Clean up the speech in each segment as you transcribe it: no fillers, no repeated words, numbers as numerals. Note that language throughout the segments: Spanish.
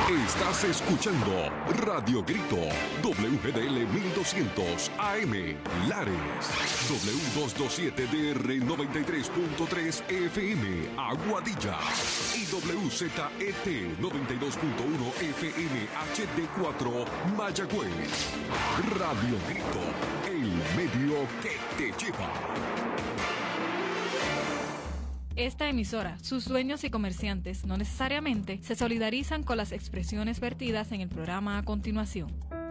Estás escuchando Radio Grito, WGDL 1200 AM, Lares, W227DR 93.3 FM, Aguadilla, y WZET 92.1 FM HD4, Mayagüez. Radio Grito, el medio que te lleva. Esta emisora, sus dueños y comerciantes no necesariamente se solidarizan con las expresiones vertidas en el programa a continuación.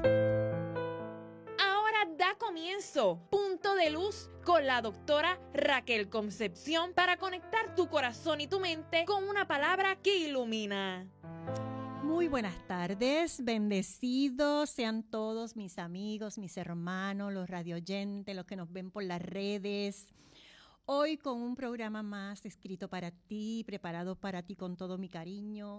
Ahora da comienzo Punto de Luz con la doctora Raquel Concepción para conectar tu corazón y tu mente con una palabra que ilumina. Muy buenas tardes, bendecidos sean todos mis amigos, mis hermanos, los radioyentes, los que nos ven por las redes. Hoy con un programa más escrito para ti, preparado para ti con todo mi cariño.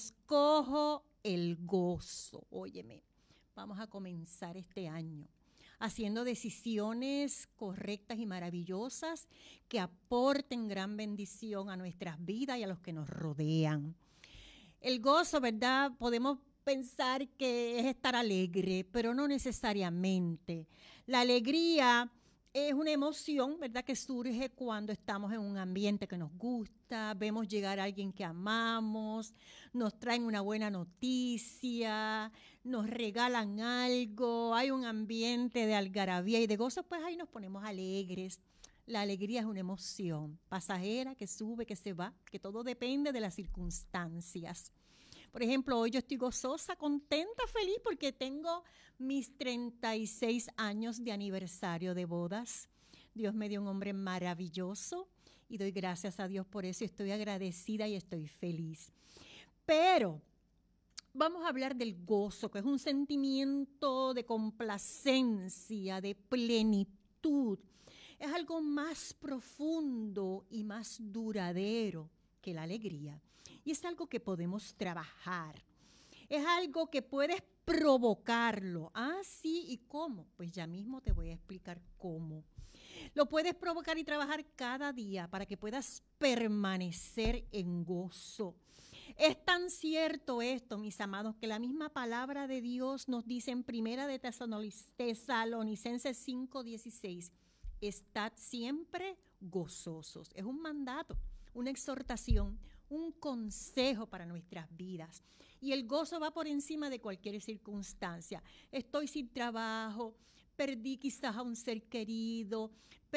Escojo el gozo. Óyeme, vamos a comenzar este año haciendo decisiones correctas y maravillosas que aporten gran bendición a nuestras vidas y a los que nos rodean. El gozo, ¿verdad? Podemos pensar que es estar alegre, pero no necesariamente. La alegría es una emoción, ¿verdad?, que surge cuando estamos en un ambiente que nos gusta, vemos llegar a alguien que amamos, nos traen una buena noticia, nos regalan algo, hay un ambiente de algarabía y de gozo, pues ahí nos ponemos alegres. La alegría es una emoción pasajera que sube, que se va, que todo depende de las circunstancias. Por ejemplo, hoy yo estoy gozosa, contenta, feliz porque tengo mis 36 años de aniversario de bodas. Dios me dio un hombre maravilloso y doy gracias a Dios por eso. Estoy agradecida y estoy feliz. Pero vamos a hablar del gozo, que es un sentimiento de complacencia, de plenitud. Es algo más profundo y más duradero que la alegría. Y es algo que podemos trabajar. Es algo que puedes provocarlo. Ah, sí, ¿y cómo? Pues ya mismo te voy a explicar cómo. Lo puedes provocar y trabajar cada día para que puedas permanecer en gozo. Es tan cierto esto, mis amados, que la misma palabra de Dios nos dice en Primera de Tesalonicenses 5:16, estad siempre gozosos. Es un mandato, una exhortación, un consejo para nuestras vidas. Y el gozo va por encima de cualquier circunstancia. Estoy sin trabajo, perdí quizás a un ser querido,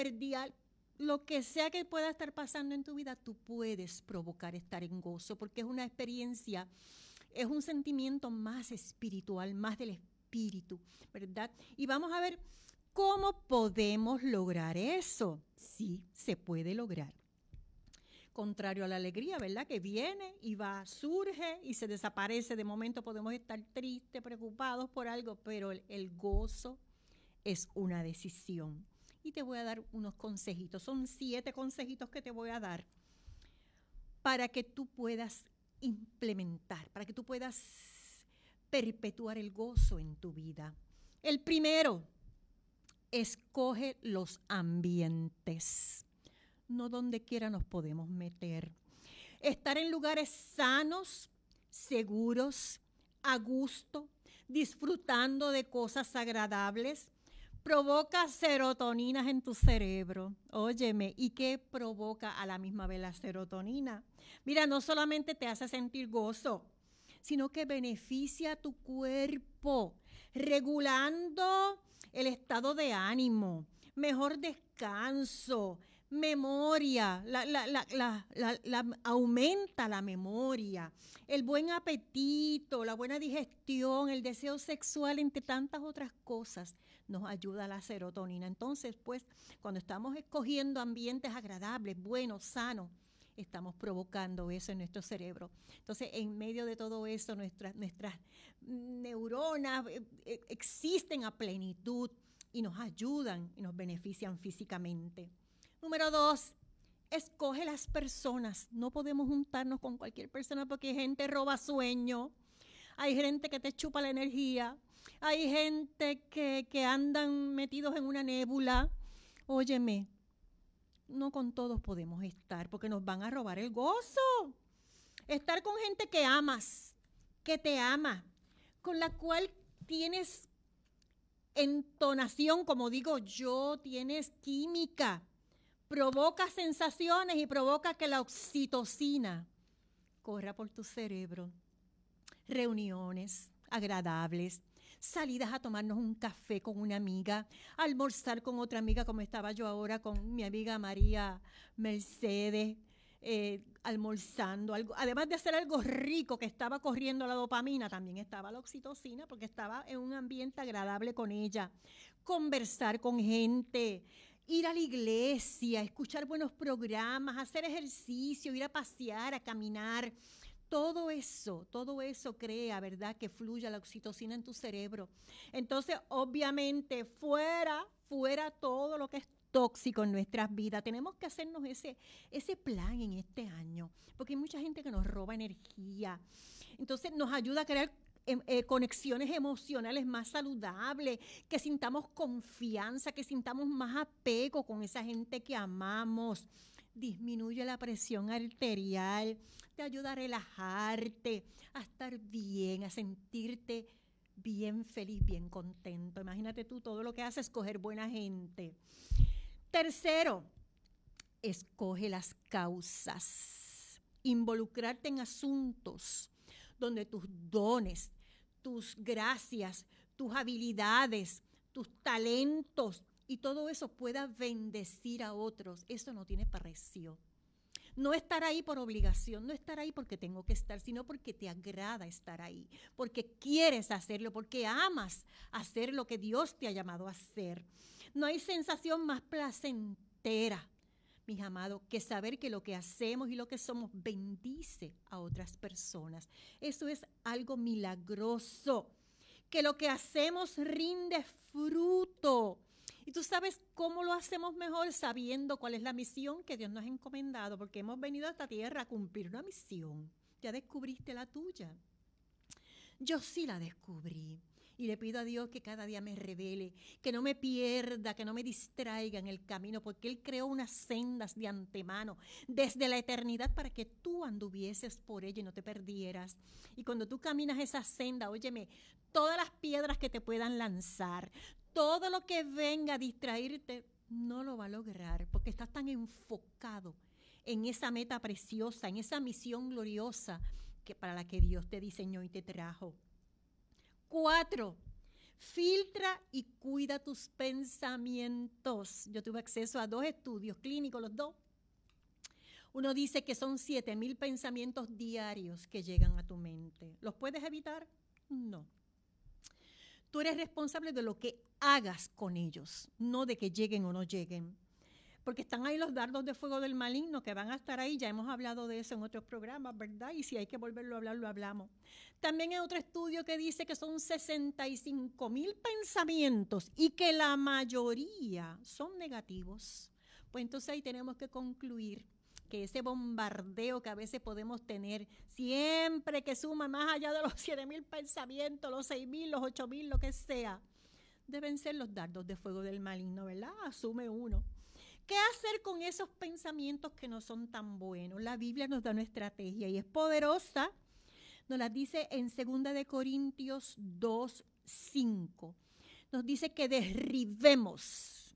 lo que sea que pueda estar pasando en tu vida, tú puedes provocar estar en gozo, porque es una experiencia, es un sentimiento más espiritual, más del espíritu, ¿verdad? Y vamos a ver cómo podemos lograr eso. Sí, se puede lograr. Contrario a la alegría, ¿verdad? Que viene y va, surge y se desaparece. De momento podemos estar tristes, preocupados por algo, pero el gozo es una decisión. Y te voy a dar unos consejitos. Son 7 consejitos que te voy a dar para que tú puedas implementar, para que tú puedas perpetuar el gozo en tu vida. El primero, escoge los ambientes. No donde quiera nos podemos meter. Estar en lugares sanos, seguros, a gusto, disfrutando de cosas agradables, provoca serotoninas en tu cerebro. Óyeme, ¿y qué provoca a la misma vez la serotonina? Mira, no solamente te hace sentir gozo, sino que beneficia a tu cuerpo, regulando el estado de ánimo, mejor descanso, memoria, aumenta la memoria, el buen apetito, la buena digestión, el deseo sexual, entre tantas otras cosas, nos ayuda a la serotonina. Entonces, pues, cuando estamos escogiendo ambientes agradables, buenos, sanos, estamos provocando eso en nuestro cerebro. Entonces, en medio de todo eso, nuestras neuronas existen a plenitud y nos ayudan y nos benefician físicamente. Número 2, escoge las personas. No podemos juntarnos con cualquier persona porque hay gente roba sueño, hay gente que te chupa la energía, hay gente que andan metidos en una nébula. Óyeme, no con todos podemos estar porque nos van a robar el gozo. Estar con gente que amas, que te ama, con la cual tienes entonación, como digo yo, tienes química, provoca sensaciones y provoca que la oxitocina corra por tu cerebro. Reuniones agradables, salidas a tomarnos un café con una amiga, almorzar con otra amiga, como estaba yo ahora con mi amiga María Mercedes, almorzando, además de hacer algo rico, que estaba corriendo la dopamina, también estaba la oxitocina, porque estaba en un ambiente agradable con ella. Conversar con gente, ir a la iglesia, escuchar buenos programas, hacer ejercicio, ir a pasear, a caminar. Todo eso crea, ¿verdad?, que fluya la oxitocina en tu cerebro. Entonces, obviamente, fuera todo lo que es tóxico en nuestras vidas. Tenemos que hacernos ese plan en este año, porque hay mucha gente que nos roba energía. Entonces, nos ayuda a crear conexiones emocionales más saludables, que sintamos confianza, que sintamos más apego con esa gente que amamos. Disminuye la presión arterial, te ayuda a relajarte, a estar bien, a sentirte bien feliz, bien contento. Imagínate tú todo lo que hace, escoger buena gente. Tercero, escoge las causas. Involucrarte en asuntos donde tus dones, tus gracias, tus habilidades, tus talentos y todo eso pueda bendecir a otros. Eso no tiene precio. No estar ahí por obligación, no estar ahí porque tengo que estar, sino porque te agrada estar ahí, porque quieres hacerlo, porque amas hacer lo que Dios te ha llamado a hacer. No hay sensación más placentera, mis amados, que saber que lo que hacemos y lo que somos bendice a otras personas. Eso es algo milagroso, que lo que hacemos rinde fruto. Y tú sabes cómo lo hacemos mejor, sabiendo cuál es la misión que Dios nos ha encomendado, porque hemos venido a esta tierra a cumplir una misión. ¿Ya descubriste la tuya? Yo sí la descubrí. Y le pido a Dios que cada día me revele, que no me pierda, que no me distraiga en el camino, porque Él creó unas sendas de antemano, desde la eternidad, para que tú anduvieses por ella y no te perdieras. Y cuando tú caminas esa senda, óyeme, todas las piedras que te puedan lanzar, todo lo que venga a distraerte, no lo va a lograr, porque estás tan enfocado en esa meta preciosa, en esa misión gloriosa que para la que Dios te diseñó y te trajo. 4, filtra y cuida tus pensamientos. Yo tuve acceso a 2 estudios clínicos, los 2. Uno dice que son 7,000 pensamientos diarios que llegan a tu mente. ¿Los puedes evitar? No. Tú eres responsable de lo que hagas con ellos, no de que lleguen o no lleguen. Porque están ahí los dardos de fuego del maligno que van a estar ahí. Ya hemos hablado de eso en otros programas, ¿verdad? Y si hay que volverlo a hablar, lo hablamos. También hay otro estudio que dice que son 65,000 pensamientos y que la mayoría son negativos. Pues entonces ahí tenemos que concluir que ese bombardeo que a veces podemos tener, siempre que suma más allá de los 7,000 pensamientos, los 6,000, los 8,000, lo que sea, deben ser los dardos de fuego del maligno, ¿verdad? Asume uno. ¿Qué hacer con esos pensamientos que no son tan buenos? La Biblia nos da una estrategia y es poderosa. Nos la dice en 2 Corintios 2:5. Nos dice que derribemos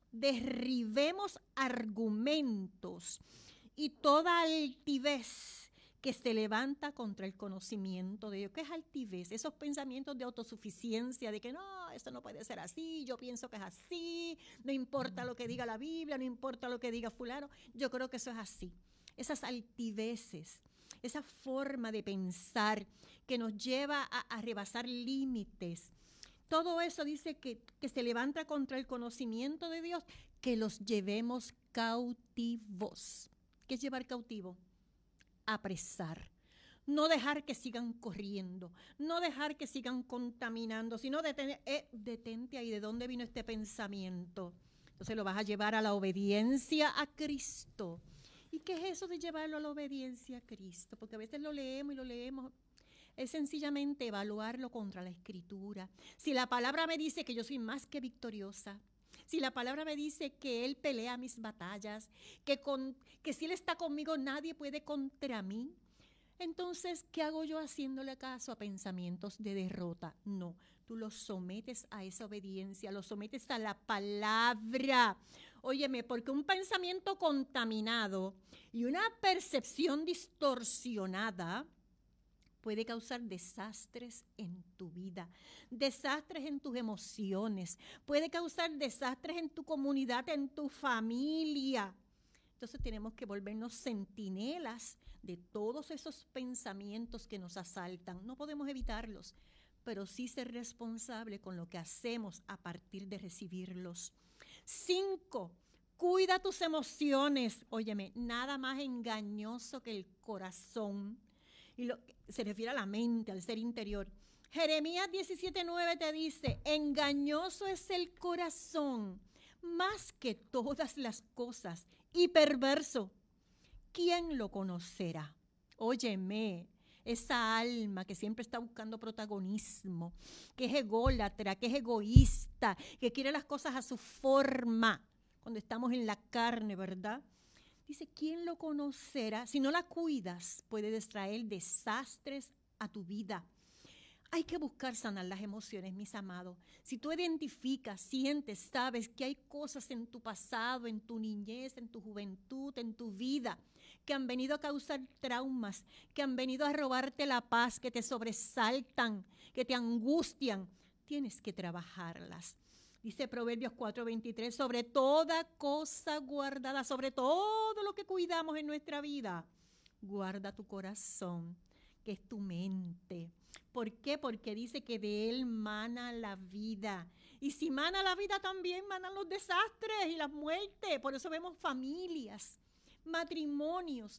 argumentos y toda altivez que se levanta contra el conocimiento de Dios. ¿Qué es altivez? Esos pensamientos de autosuficiencia, de que no, esto no puede ser así, yo pienso que es así, no importa lo que diga la Biblia, no importa lo que diga fulano, yo creo que eso es así. Esas altiveces, esa forma de pensar que nos lleva a rebasar límites. Todo eso dice que se levanta contra el conocimiento de Dios, que los llevemos cautivos. ¿Qué es llevar cautivo? Apresar, no dejar que sigan corriendo, no dejar que sigan contaminando, sino detente ahí, ¿de dónde vino este pensamiento? Entonces lo vas a llevar a la obediencia a Cristo. ¿Y qué es eso de llevarlo a la obediencia a Cristo? Porque a veces lo leemos, es sencillamente evaluarlo contra la Escritura. Si la palabra me dice que yo soy más que victoriosa, si la palabra me dice que Él pelea mis batallas, que si Él está conmigo nadie puede contra mí, Entonces, ¿qué hago yo haciéndole caso a pensamientos de derrota? No, tú los sometes a esa obediencia, los sometes a la palabra. Óyeme, porque un pensamiento contaminado y una percepción distorsionada puede causar desastres en tu vida, desastres en tus emociones, puede causar desastres en tu comunidad, en tu familia. Entonces tenemos que volvernos centinelas de todos esos pensamientos que nos asaltan. No podemos evitarlos, pero sí ser responsable con lo que hacemos a partir de recibirlos. 5, cuida tus emociones. Óyeme, nada más engañoso que el corazón. Y se refiere a la mente, al ser interior. Jeremías 17:9 te dice, engañoso es el corazón más que todas las cosas y perverso. ¿Quién lo conocerá? Óyeme, esa alma que siempre está buscando protagonismo, que es ególatra, que es egoísta, que quiere las cosas a su forma, cuando estamos en la carne, ¿verdad? Dice, ¿quién lo conocerá? Si no la cuidas, puede traer desastres a tu vida. Hay que buscar sanar las emociones, mis amados. Si tú identificas, sientes, sabes que hay cosas en tu pasado, en tu niñez, en tu juventud, en tu vida, que han venido a causar traumas, que han venido a robarte la paz, que te sobresaltan, que te angustian, tienes que trabajarlas. Dice Proverbios 4:23, sobre toda cosa guardada, sobre todo lo que cuidamos en nuestra vida, guarda tu corazón, que es tu mente. ¿Por qué? Porque dice que de él mana la vida. Y si mana la vida, también manan los desastres y las muertes. Por eso vemos familias, matrimonios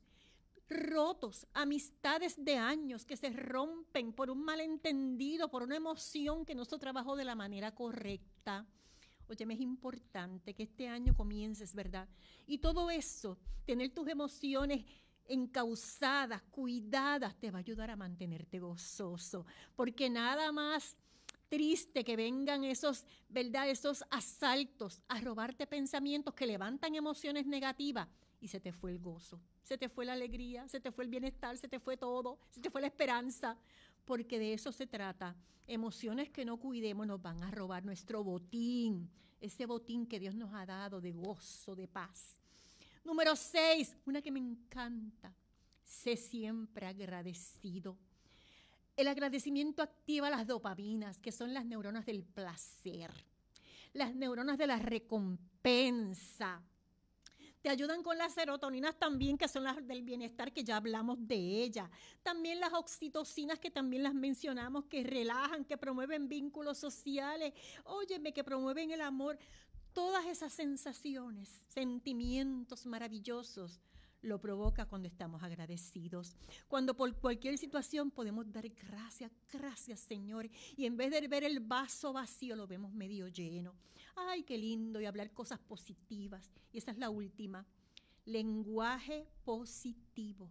rotos, amistades de años que se rompen por un malentendido, por una emoción que no se trabajó de la manera correcta. Óyeme, es importante que este año comiences, ¿verdad? Y todo eso, tener tus emociones encausadas, cuidadas, te va a ayudar a mantenerte gozoso. Porque nada más triste que vengan esos, ¿verdad? Esos asaltos a robarte pensamientos que levantan emociones negativas y se te fue el gozo, se te fue la alegría, se te fue el bienestar, se te fue todo, se te fue la esperanza. Porque de eso se trata. Emociones que no cuidemos nos van a robar nuestro botín, ese botín que Dios nos ha dado de gozo, de paz. Número 6, una que me encanta, sé siempre agradecido. El agradecimiento activa las dopaminas, que son las neuronas del placer, las neuronas de la recompensa. Te ayudan con las serotoninas también, que son las del bienestar, que ya hablamos de ellas. También las oxitocinas, que también las mencionamos, que relajan, que promueven vínculos sociales. Óyeme, que promueven el amor. Todas esas sensaciones, sentimientos maravillosos, lo provoca cuando estamos agradecidos. Cuando por cualquier situación podemos dar gracias, gracias Señor. Y en vez de ver el vaso vacío, lo vemos medio lleno. Ay, qué lindo, y hablar cosas positivas. Y esa es la última. Lenguaje positivo.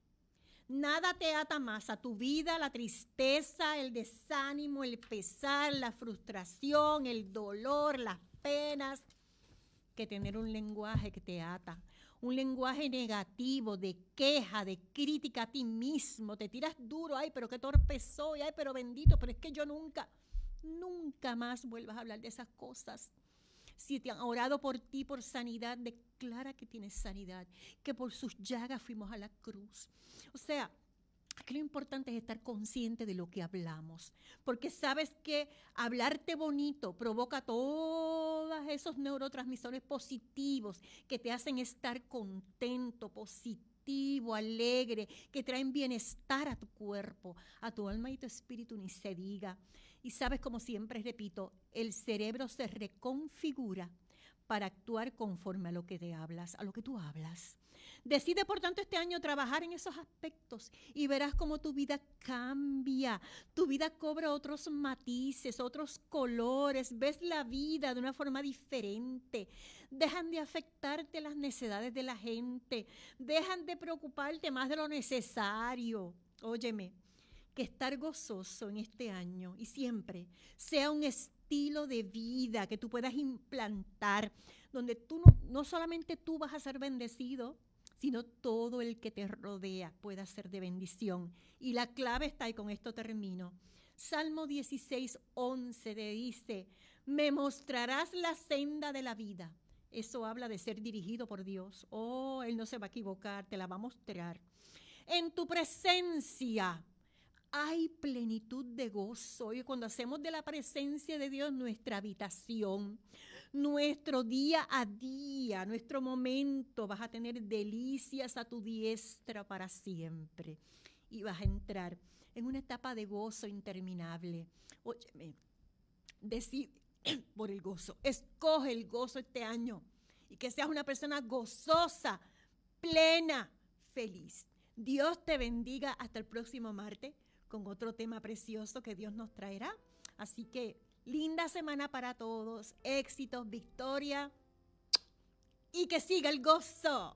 Nada te ata más a tu vida, la tristeza, el desánimo, el pesar, la frustración, el dolor, las penas, que tener un lenguaje que te ata. Un lenguaje negativo, de queja, de crítica a ti mismo. Te tiras duro, ay, pero qué torpe soy, ay, pero bendito, pero es que yo nunca más vuelvas a hablar de esas cosas. Si te han orado por ti, por sanidad, declara que tienes sanidad, que por sus llagas fuimos a la cruz. O sea, aquí lo importante es estar consciente de lo que hablamos, porque sabes que hablarte bonito provoca todos esos neurotransmisores positivos que te hacen estar contento, positivo, alegre, que traen bienestar a tu cuerpo, a tu alma y tu espíritu, ni se diga. Y sabes, como siempre repito, el cerebro se reconfigura para actuar conforme a lo que te hablas, a lo que tú hablas. Decide, por tanto, este año trabajar en esos aspectos y verás cómo tu vida cambia. Tu vida cobra otros matices, otros colores. Ves la vida de una forma diferente. Dejan de afectarte las necesidades de la gente. Dejan de preocuparte más de lo necesario. Óyeme, que estar gozoso en este año y siempre sea un estilo de vida que tú puedas implantar, donde tú no solamente tú vas a ser bendecido, sino todo el que te rodea pueda ser de bendición. Y la clave está, y con esto termino. Salmo 16:11 te dice, me mostrarás la senda de la vida. Eso habla de ser dirigido por Dios. Oh, Él no se va a equivocar, te la va a mostrar. En tu presencia hay plenitud de gozo. Y cuando hacemos de la presencia de Dios nuestra habitación, nuestro día a día, nuestro momento, vas a tener delicias a tu diestra para siempre. Y vas a entrar en una etapa de gozo interminable. Óyeme, decide por el gozo. Escoge el gozo este año y que seas una persona gozosa, plena, feliz. Dios te bendiga hasta el próximo martes con otro tema precioso que Dios nos traerá. Así que linda semana para todos, éxitos, victoria y que siga el gozo.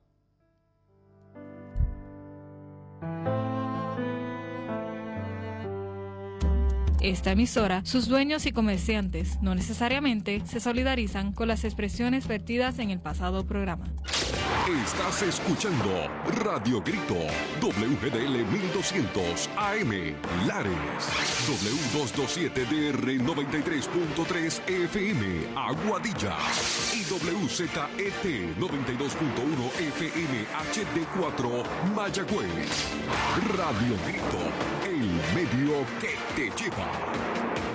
Esta emisora, sus dueños y comerciantes no necesariamente se solidarizan con las expresiones vertidas en el pasado programa. Estás escuchando Radio Grito, WGDL 1200 AM, Lares, W227DR 93.3 FM, Aguadilla, y WZET 92.1 FM HD4, Mayagüez. Radio Grito, el medio que te lleva.